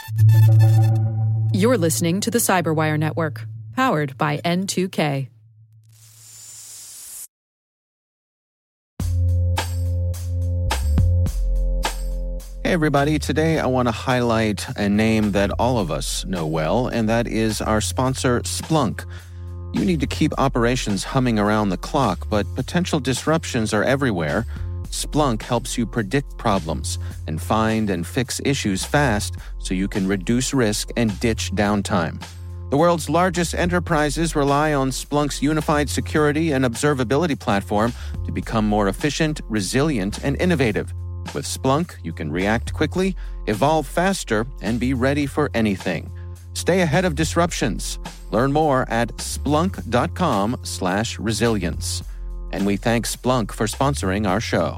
You're listening to the Cyberwire Network, powered by N2K. Hey everybody, today I want to highlight a name that all of us know well, and that is our sponsor, Splunk. You need to keep operations humming around the clock, but potential disruptions are everywhere. Splunk helps you predict problems and find and fix issues fast so you can reduce risk and ditch downtime. The world's largest enterprises rely on Splunk's unified security and observability platform to become more efficient, resilient, and innovative. With Splunk, you can react quickly, evolve faster, and be ready for anything. Stay ahead of disruptions. Learn more at splunk.com/resilience. And we thank Splunk for sponsoring our show.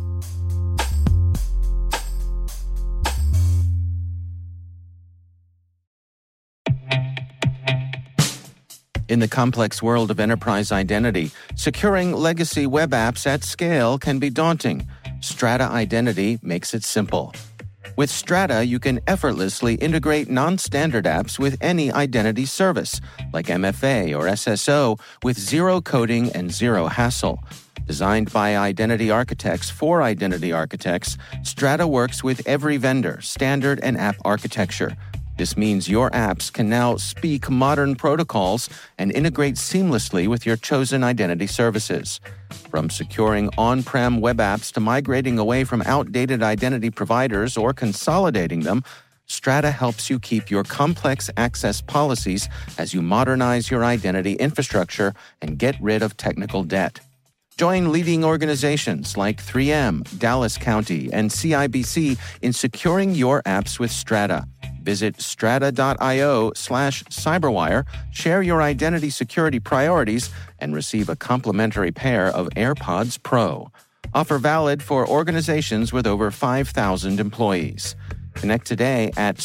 In the complex world of enterprise identity, securing legacy web apps at scale can be daunting. Strata Identity makes it simple. With Strata, you can effortlessly integrate non-standard apps with any identity service, like MFA or SSO, with zero coding and zero hassle. Designed by identity architects for identity architects, Strata works with every vendor, standard, and app architecture. This means your apps can now speak modern protocols and integrate seamlessly with your chosen identity services. From securing on-prem web apps to migrating away from outdated identity providers or consolidating them, Strata helps you keep your complex access policies as you modernize your identity infrastructure and get rid of technical debt. Join leading organizations like 3M, Dallas County, and CIBC in securing your apps with Strata. Visit strata.io/cyberwire, share your identity security priorities, and receive a complimentary pair of AirPods Pro. Offer valid for organizations with over 5,000 employees. Connect today at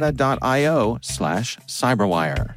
strata.io/cyberwire.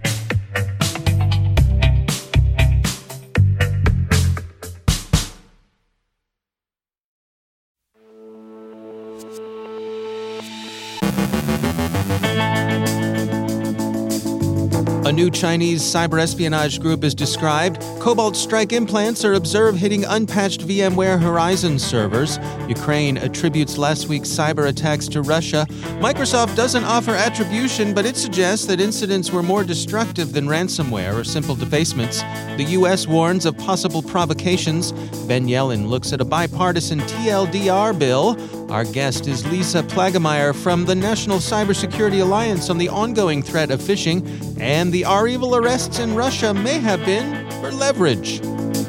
A new Chinese cyber espionage group is described. Cobalt Strike implants are observed hitting unpatched VMware Horizon servers. Ukraine attributes last week's cyber attacks to Russia. Microsoft doesn't offer attribution, but it suggests that incidents were more destructive than ransomware or simple defacements. The U.S. warns of possible provocations. Ben Yellen looks at a bipartisan TLDR bill. Our guest is Lisa Plagemeyer from the National Cybersecurity Alliance on the ongoing threat of phishing, and the R-Evil arrests in Russia may have been for leverage.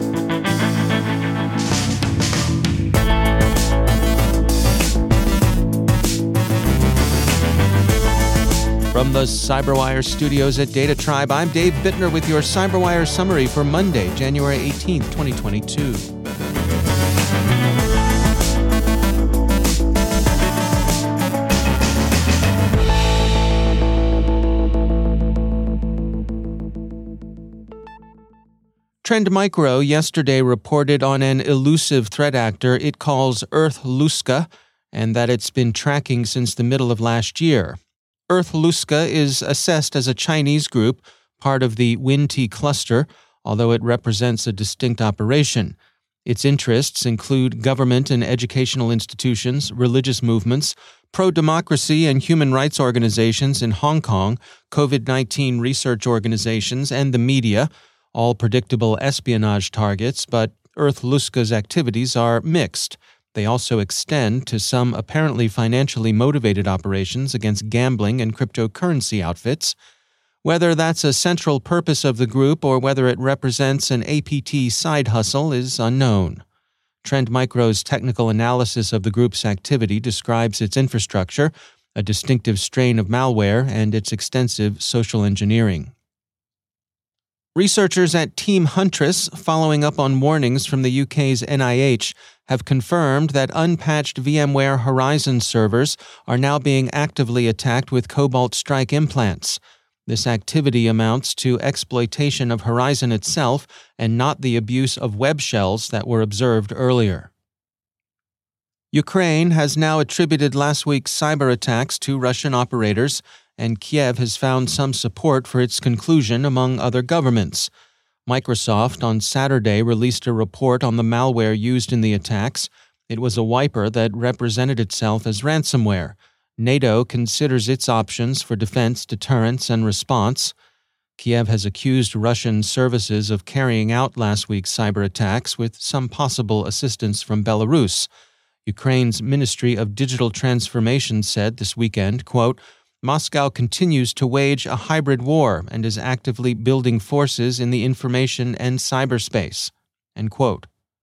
From the Cyberwire studios at Data Tribe, I'm Dave Bittner with your Cyberwire summary for Monday, January 18th, 2022. Trend Micro yesterday reported on an elusive threat actor it calls Earth-Lhuska, and that it's been tracking since the middle of last year. Earth-Lhuska is assessed as a Chinese group, part of the Win-T cluster, although it represents a distinct operation. Its interests include government and educational institutions, religious movements, pro-democracy and human rights organizations in Hong Kong, COVID-19 research organizations, and the media, all predictable espionage targets, but Earth-Lhuska's activities are mixed. They also extend to some apparently financially motivated operations against gambling and cryptocurrency outfits. Whether that's a central purpose of the group or whether it represents an APT side hustle is unknown. Trend Micro's technical analysis of the group's activity describes its infrastructure, a distinctive strain of malware, and its extensive social engineering. Researchers at Team Huntress, following up on warnings from the UK's NIH, have confirmed that unpatched VMware Horizon servers are now being actively attacked with Cobalt Strike implants. This activity amounts to exploitation of Horizon itself and not the abuse of web shells that were observed earlier. Ukraine has now attributed last week's cyber attacks to Russian operators, and Kiev has found some support for its conclusion among other governments. Microsoft on Saturday released a report on the malware used in the attacks. It was a wiper that represented itself as ransomware. NATO considers its options for defense, deterrence, and response. Kiev has accused Russian services of carrying out last week's cyber attacks with some possible assistance from Belarus. Ukraine's Ministry of Digital Transformation said this weekend, quote, Moscow continues to wage a hybrid war and is actively building forces in the information and cyberspace, end quote.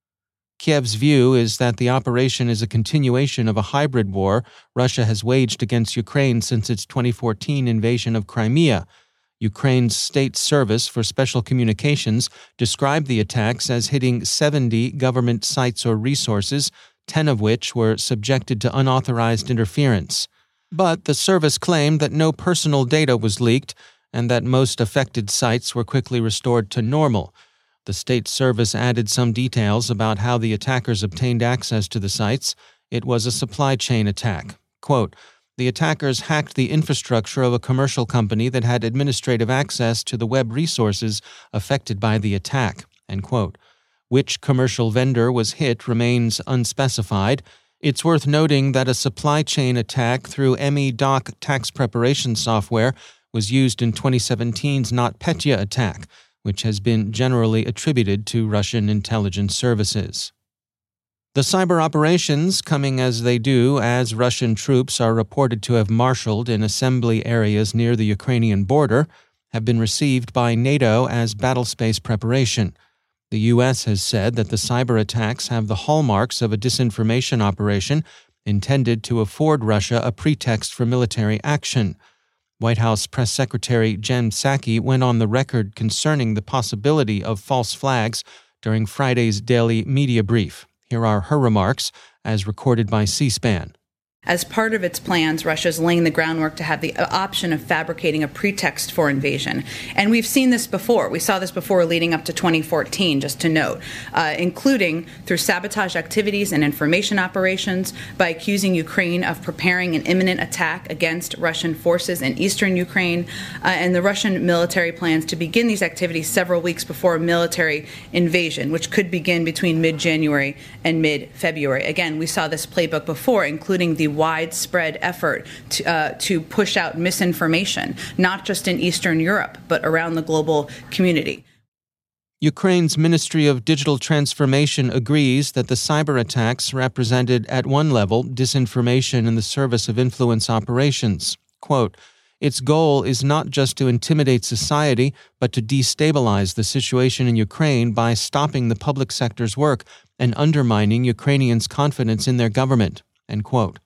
Kiev's view is that the operation is a continuation of a hybrid war Russia has waged against Ukraine since its 2014 invasion of Crimea. Ukraine's State Service for Special Communications described the attacks as hitting 70 government sites or resources, 10 of which were subjected to unauthorized interference. But the service claimed that no personal data was leaked and that most affected sites were quickly restored to normal. The State Service added some details about how the attackers obtained access to the sites. It was a supply chain attack. Quote, the attackers hacked the infrastructure of a commercial company that had administrative access to the web resources affected by the attack, end quote. Which commercial vendor was hit remains unspecified. It's worth noting that a supply chain attack through ME-Doc tax preparation software was used in 2017's NotPetya attack, which has been generally attributed to Russian intelligence services. The cyber operations, coming as they do as Russian troops are reported to have marshaled in assembly areas near the Ukrainian border, have been received by NATO as battlespace preparation. The U.S. has said that the cyber attacks have the hallmarks of a disinformation operation intended to afford Russia a pretext for military action. White House Press Secretary Jen Psaki went on the record concerning the possibility of false flags during Friday's daily media brief. Here are her remarks, as recorded by C-SPAN. As part of its plans, Russia is laying the groundwork to have the option of fabricating a pretext for invasion. And we've seen this before. We saw this before leading up to 2014, just to note, including through sabotage activities and information operations, by accusing Ukraine of preparing an imminent attack against Russian forces in eastern Ukraine, and the Russian military plans to begin these activities several weeks before a military invasion, which could begin between mid-January and mid-February. Again, we saw this playbook before, including the widespread effort to push out misinformation, not just in Eastern Europe, but around the global community. Ukraine's Ministry of Digital Transformation agrees that the cyber attacks represented, at one level, disinformation in the service of influence operations. Quote, its goal is not just to intimidate society, but to destabilize the situation in Ukraine by stopping the public sector's work and undermining Ukrainians' confidence in their government, end quote.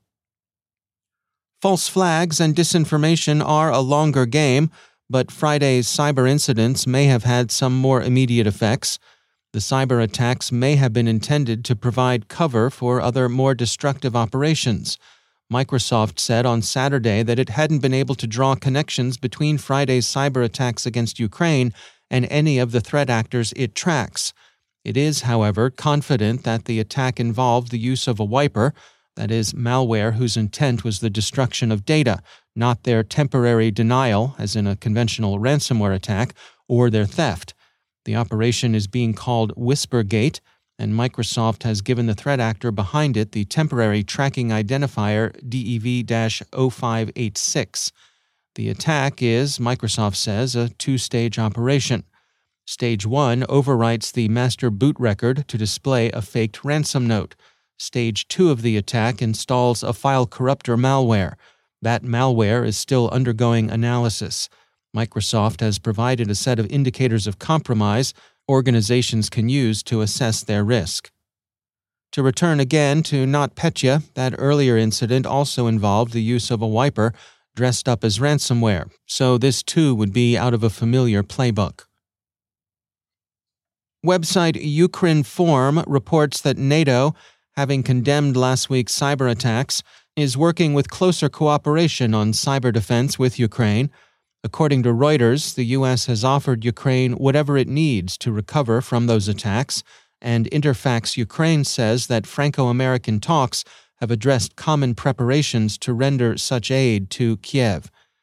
False flags and disinformation are a longer game, but Friday's cyber incidents may have had some more immediate effects. The cyber attacks may have been intended to provide cover for other more destructive operations. Microsoft said on Saturday that it hadn't been able to draw connections between Friday's cyber attacks against Ukraine and any of the threat actors it tracks. It is, however, confident that the attack involved the use of a wiper, that is, malware whose intent was the destruction of data, not their temporary denial, as in a conventional ransomware attack, or their theft. The operation is being called Whispergate, and Microsoft has given the threat actor behind it the temporary tracking identifier DEV-0586. The attack is, Microsoft says, a two-stage operation. Stage 1 overwrites the master boot record to display a faked ransom note. Stage 2 of the attack installs a file corruptor malware. That malware is still undergoing analysis. Microsoft has provided a set of indicators of compromise organizations can use to assess their risk. To return again to NotPetya, that earlier incident also involved the use of a wiper dressed up as ransomware, so this too would be out of a familiar playbook. Website Ukrinform reports that NATO, having condemned last week's cyber attacks, is working with closer cooperation on cyber defense with Ukraine. According to Reuters, the U.S. has offered Ukraine whatever it needs to recover from those attacks, and Interfax Ukraine says that Franco-American talks have addressed common preparations to render such aid to Kiev.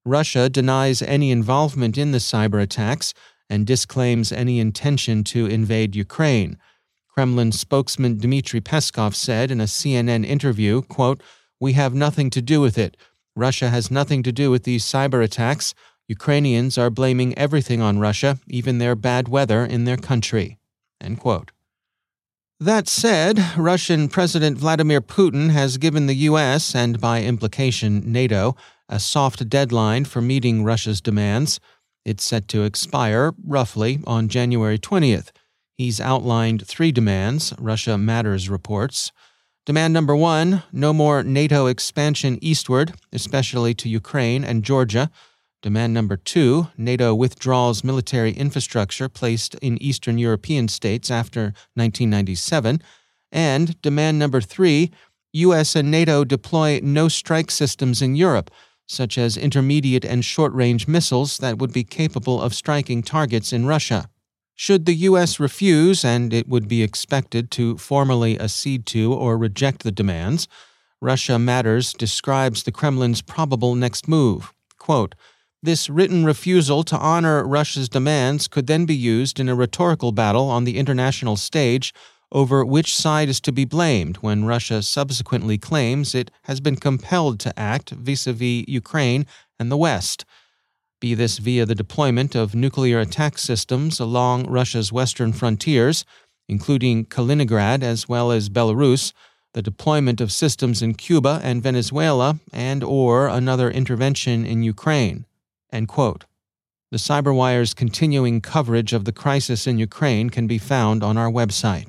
Russia denies any involvement in the cyber attacks and disclaims any intention to invade Ukraine. Kremlin spokesman Dmitry Peskov said in a CNN interview, quote, "We have nothing to do with it. Russia has nothing to do with these cyber attacks. Ukrainians are blaming everything on Russia, even their bad weather in their country." End quote. That said, Russian President Vladimir Putin has given the U.S., and by implication NATO, a soft deadline for meeting Russia's demands. It's set to expire, roughly, on January 20th. He's outlined 3 demands, Russia Matters reports. Demand number 1, no more NATO expansion eastward, especially to Ukraine and Georgia. Demand number 2, NATO withdraws military infrastructure placed in Eastern European states after 1997. And demand number 3, U.S. and NATO deploy no-strike systems in Europe, such as intermediate and short-range missiles that would be capable of striking targets in Russia. Should the U.S. refuse, and it would be expected to formally accede to or reject the demands, Russia Matters describes the Kremlin's probable next move. Quote, "This written refusal to honor Russia's demands could then be used in a rhetorical battle on the international stage over which side is to be blamed when Russia subsequently claims it has been compelled to act vis-a-vis Ukraine and the West, be this via the deployment of nuclear attack systems along Russia's western frontiers, including Kaliningrad as well as Belarus, the deployment of systems in Cuba and Venezuela, and/or another intervention in Ukraine." End quote. The CyberWire's continuing coverage of the crisis in Ukraine can be found on our website.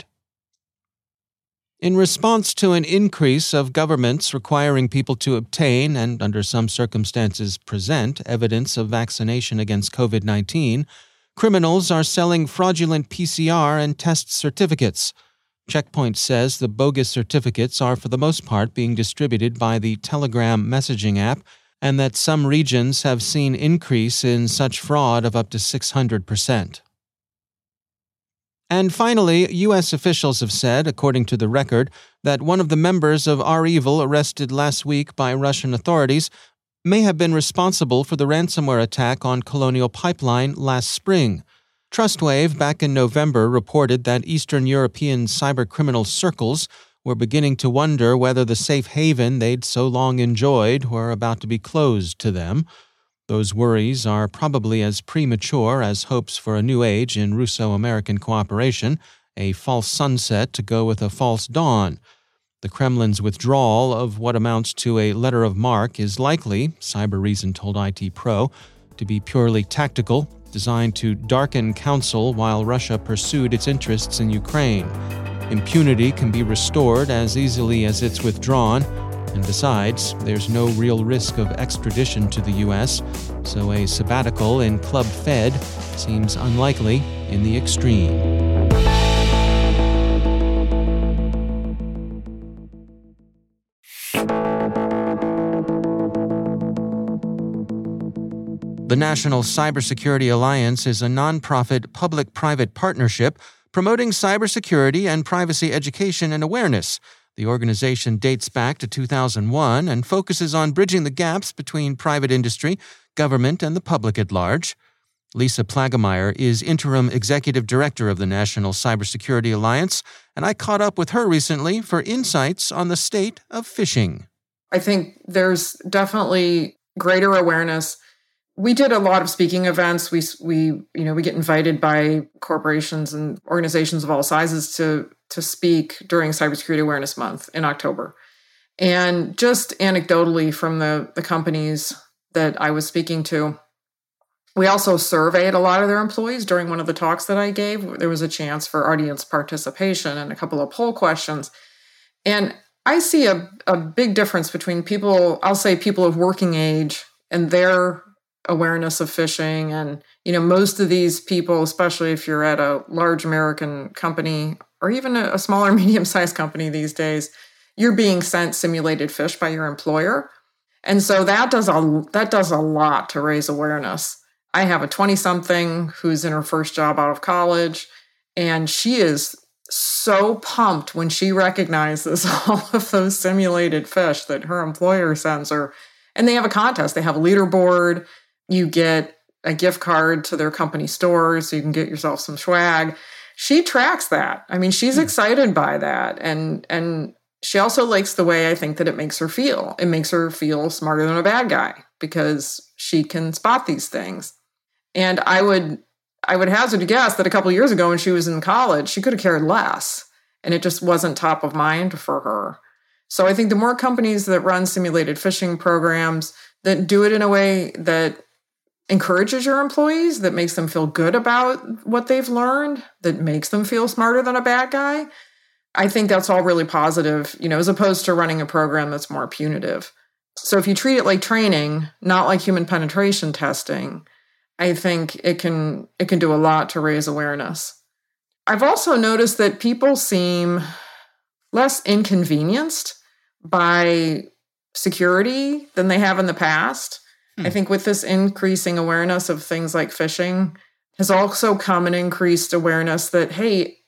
In response to an increase of governments requiring people to obtain and, under some circumstances, present evidence of vaccination against COVID-19, criminals are selling fraudulent PCR and test certificates. Checkpoint says the bogus certificates are for the most part being distributed by the Telegram messaging app, and that some regions have seen increase in such fraud of up to 600%. And finally, U.S. officials have said, according to The Record, that one of the members of REvil arrested last week by Russian authorities may have been responsible for the ransomware attack on Colonial Pipeline last spring. Trustwave back in November reported that Eastern European cybercriminal circles were beginning to wonder whether the safe haven they'd so long enjoyed were about to be closed to them. Those worries are probably as premature as hopes for a new age in Russo-American cooperation, a false sunset to go with a false dawn. The Kremlin's withdrawal of what amounts to a letter of marque is likely, Cybereason told IT Pro, to be purely tactical, designed to darken counsel while Russia pursued its interests in Ukraine. Impunity can be restored as easily as it's withdrawn, and besides, there's no real risk of extradition to the U.S., so a sabbatical in Club Fed seems unlikely in the extreme. The National Cybersecurity Alliance is a nonprofit public-private partnership promoting cybersecurity and privacy education and awareness. The organization dates back to 2001 and focuses on bridging the gaps between private industry, government, and the public at large. Lisa Plagemeyer is interim executive director of the National Cybersecurity Alliance, and I caught up with her recently for insights on the state of phishing. I think there's definitely greater awareness. We did a lot of speaking events. We get invited by corporations and organizations of all sizes to speak during Cybersecurity Awareness Month in October. And just anecdotally from the companies that I was speaking to, we also surveyed a lot of their employees during one of the talks that I gave. There was a chance for audience participation and a couple of poll questions. And I see a big difference between people of working age and their awareness of phishing. And, most of these people, especially if you're at a large American company or even a smaller, medium-sized company these days, you're being sent simulated phish by your employer. And so that does a lot to raise awareness. I have a 20-something who's in her first job out of college, and she is so pumped when she recognizes all of those simulated phish that her employer sends her. And they have a contest. They have a leaderboard. You get a gift card to their company store so you can get yourself some swag. She tracks that. I mean, she's excited by that. And she also likes the way I think that it makes her feel. It makes her feel smarter than a bad guy because she can spot these things. And I would hazard to guess that a couple of years ago when she was in college, she could have cared less. And it just wasn't top of mind for her. So I think the more companies that run simulated phishing programs that do it in a way that encourages your employees, that makes them feel good about what they've learned, that makes them feel smarter than a bad guy, I think that's all really positive, as opposed to running a program that's more punitive. So if you treat it like training, not like human penetration testing, I think it can do a lot to raise awareness. I've also noticed that people seem less inconvenienced by security than they have in the past. I think with this increasing awareness of things like phishing has also come an increased awareness that, hey,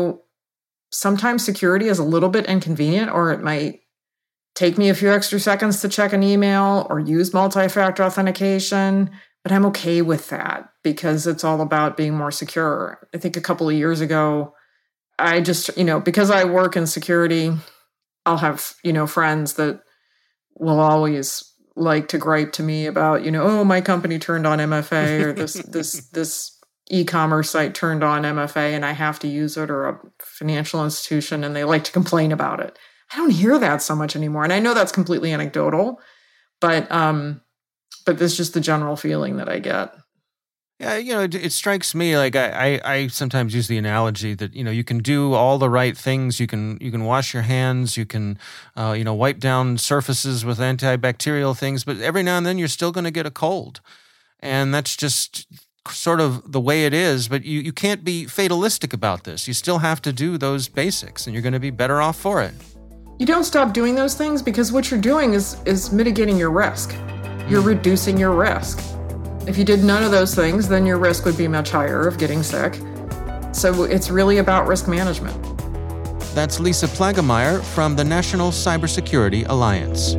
sometimes security is a little bit inconvenient, or it might take me a few extra seconds to check an email or use multi-factor authentication, but I'm okay with that because it's all about being more secure. I think a couple of years ago, I just, because I work in security, I'll have, friends that will always like to gripe to me about, oh, my company turned on MFA or this e-commerce site turned on MFA and I have to use it, or a financial institution, and they like to complain about it. I don't hear that so much anymore. And I know that's completely anecdotal, but this is just the general feeling that I get. Yeah, it strikes me like I sometimes use the analogy that, you can do all the right things. You can wash your hands. You can, wipe down surfaces with antibacterial things. But every now and then you're still going to get a cold. And that's just sort of the way it is. But you can't be fatalistic about this. You still have to do those basics, and you're going to be better off for it. You don't stop doing those things because what you're doing is mitigating your risk. You're reducing your risk. If you did none of those things, then your risk would be much higher of getting sick. So it's really about risk management. That's Lisa Plagemeyer from the National Cybersecurity Alliance.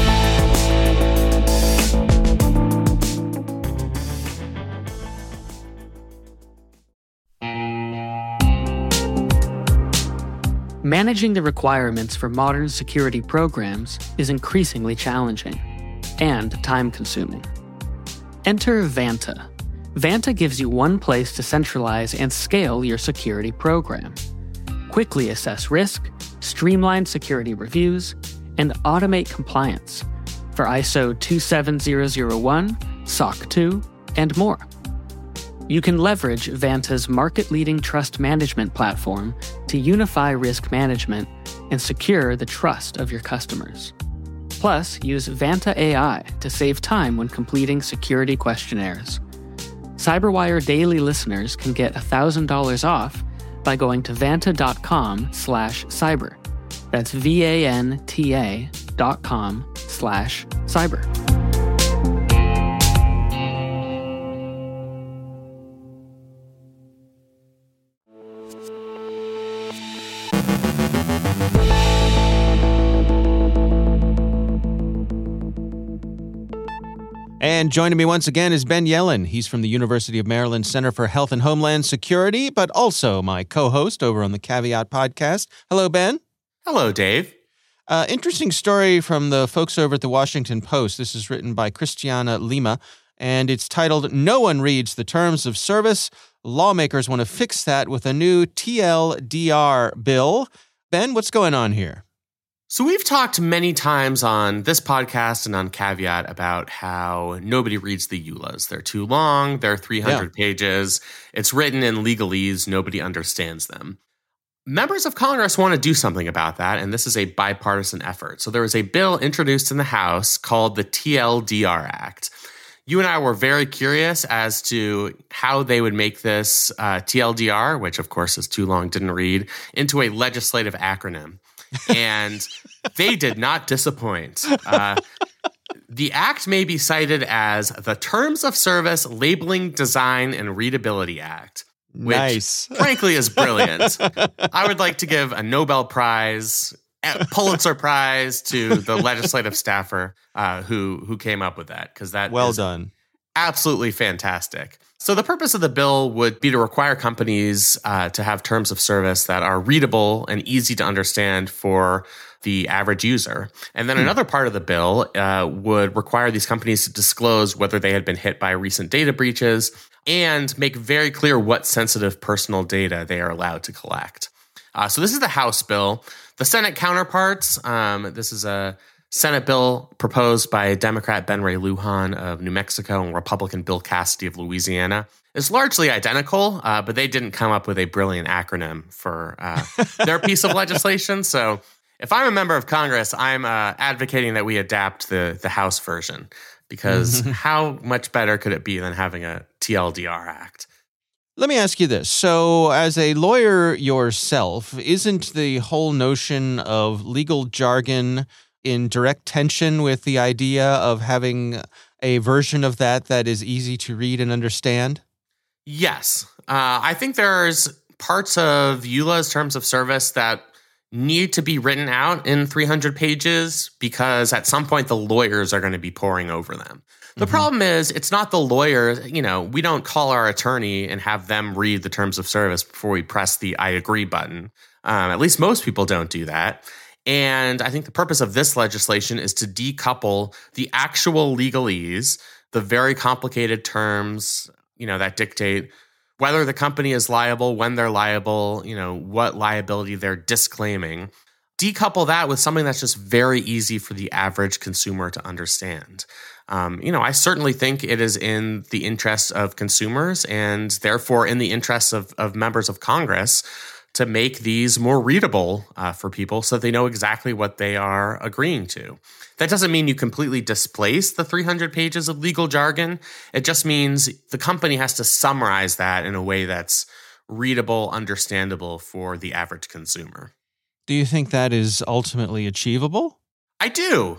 Managing the requirements for modern security programs is increasingly challenging and time-consuming. Enter Vanta. Vanta gives you one place to centralize and scale your security program. Quickly assess risk, streamline security reviews, and automate compliance for ISO 27001, SOC 2, and more. You can leverage Vanta's market-leading trust management platform to unify risk management and secure the trust of your customers. Plus, use Vanta AI to save time when completing security questionnaires. CyberWire Daily listeners can get $1,000 off by going to vanta.com/cyber. That's VANTA.com/cyber. And joining me once again is Ben Yelin. He's from the University of Maryland Center for Health and Homeland Security, but also my co-host over on the Caveat podcast. Hello, Ben. Hello, Dave. Interesting story from the folks over at the Washington Post. This is written by Christiana Lima, and it's titled, "No One Reads the Terms of Service. Lawmakers Want to Fix That with a New TLDR Bill." Ben, what's going on here? So we've talked many times on this podcast and on Caveat about how nobody reads the EULAs. They're too long. They're 300 pages. It's written in legalese. Nobody understands them. Members of Congress want to do something about that, and this is a bipartisan effort. So there was a bill introduced in the House called the TLDR Act. You and I were very curious as to how they would make this TLDR, which of course is too long, didn't read, into a legislative acronym. And they did not disappoint. The act may be cited as the Terms of Service Labeling, Design, and Readability Act, which nice. Frankly is brilliant. I would like to give a Nobel Prize Pulitzer Prize to the legislative staffer who came up with that, because that well done. Absolutely fantastic. So the purpose of the bill would be to require companies to have terms of service that are readable and easy to understand for the average user. And then another part of the bill would require these companies to disclose whether they had been hit by recent data breaches and make very clear what sensitive personal data they are allowed to collect. So this is the House bill. The Senate counterparts, this is a Senate bill proposed by Democrat Ben Ray Lujan of New Mexico and Republican Bill Cassidy of Louisiana. It's largely identical, but they didn't come up with a brilliant acronym for their piece of legislation. So if I'm a member of Congress, I'm advocating that we adapt the House version, because how much better could it be than having a TLDR Act? Let me ask you this. So as a lawyer yourself, isn't the whole notion of legal jargon in direct tension with the idea of having a version of that is easy to read and understand? Yes. I think there's parts of EULA's terms of service that need to be written out in 300 pages, because at some point the lawyers are going to be poring over them. The problem is, it's not the lawyer. We don't call our attorney and have them read the terms of service before we press the I agree button. At least most people don't do that. And I think the purpose of this legislation is to decouple the actual legalese, the very complicated terms, that dictate whether the company is liable, when they're liable, what liability they're disclaiming. Decouple that with something that's just very easy for the average consumer to understand. I certainly think it is in the interest of consumers, and therefore in the interests of members of Congress, to make these more readable for people so that they know exactly what they are agreeing to. That doesn't mean you completely displace the 300 pages of legal jargon. It just means the company has to summarize that in a way that's readable, understandable for the average consumer. Do you think that is ultimately achievable? I do.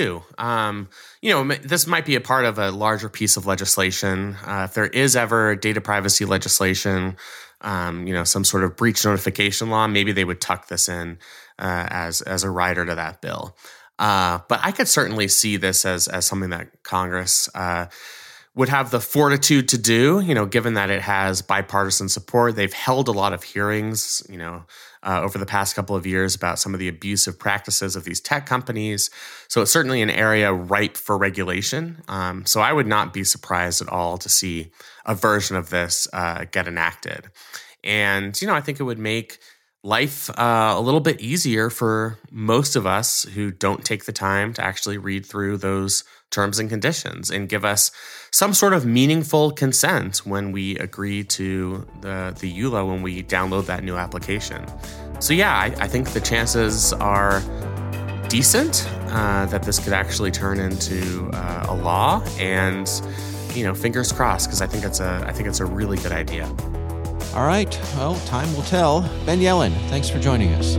This might be a part of a larger piece of legislation. If there is ever data privacy legislation, some sort of breach notification law, maybe they would tuck this in as a rider to that bill. But I could certainly see this as something that Congress would have the fortitude to do, given that it has bipartisan support. They've held a lot of hearings, over the past couple of years about some of the abusive practices of these tech companies. So it's certainly an area ripe for regulation. So I would not be surprised at all to see a version of this get enacted. And, I think it would make life a little bit easier for most of us who don't take the time to actually read through those terms and conditions and give us some sort of meaningful consent when we agree to the EULA, when we download that new application. So yeah, I think the chances are decent that this could actually turn into a law, and fingers crossed, because I think it's a really good idea. All right. Well, time will tell. Ben Yelin, thanks for joining us.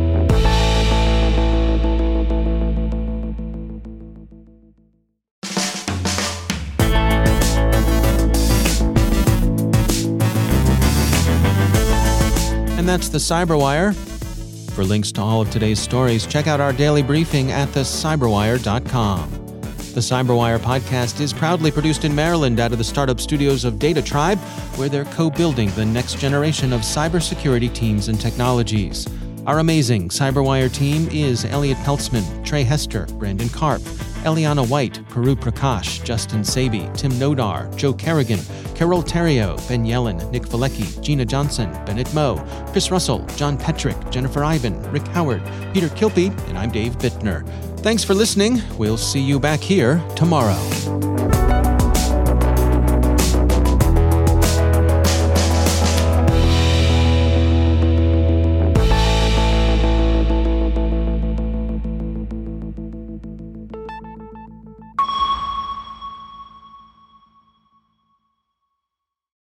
And that's the Cyberwire. For links to all of today's stories, check out our daily briefing at thecyberwire.com. The Cyberwire podcast is proudly produced in Maryland out of the startup studios of Data Tribe, where they're co-building the next generation of cybersecurity teams and technologies. Our amazing Cyberwire team is Elliot Peltzman, Trey Hester, Brandon Karp, Eliana White, Peru Prakash, Justin Sabi, Tim Nodar, Joe Kerrigan, Carol Terrio, Ben Yelin, Nick Valecki, Gina Johnson, Bennett Moe, Chris Russell, John Petrick, Jennifer Ivan, Rick Howard, Peter Kilpie, and I'm Dave Bittner. Thanks for listening. We'll see you back here tomorrow.